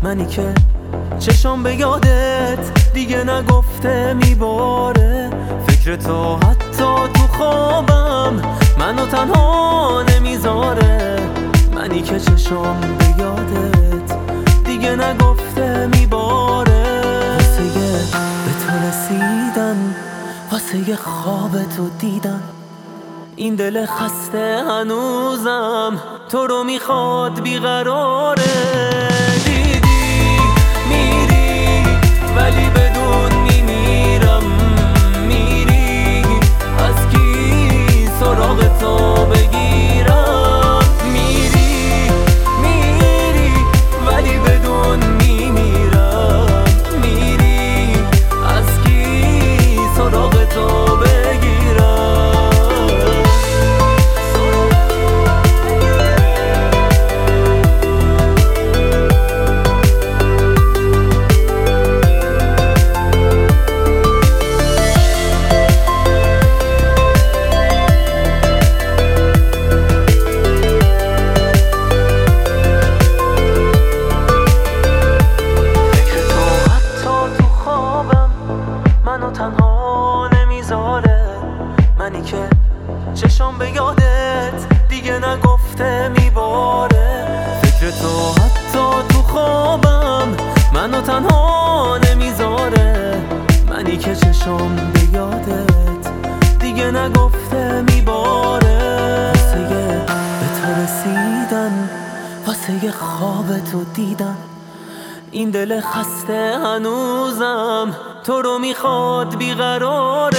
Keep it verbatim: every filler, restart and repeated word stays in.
منی که چشم به یادت دیگه نگفته میباره. فکر تو حتی تو خوابم منو تنها نمیذاره. منی که چشم به یادت دیگه نگفته میباره. واسه به تو رسیدن، واسه خواب تو دیدن، این دل خسته هنوزم تو رو میخواد بیقراره. دیدی میری ولی بدون میمیرم. میری از کی سراغ تو بگیرم؟ میری میری ولی بدون میمیرم. میری از کی سراغ تو بگیرم؟ تنها نمیذاره. منی که چشم به یادت دیگه نگفته میباره. فکر تو حتی تو خوابم منو تنها نمیذاره. منی که چشم به یادت دیگه نگفته میباره. واسه به تو رسیدن، واسه خواب تو دیدن، این دل خسته هنوزم تو رو میخواد بیقرار.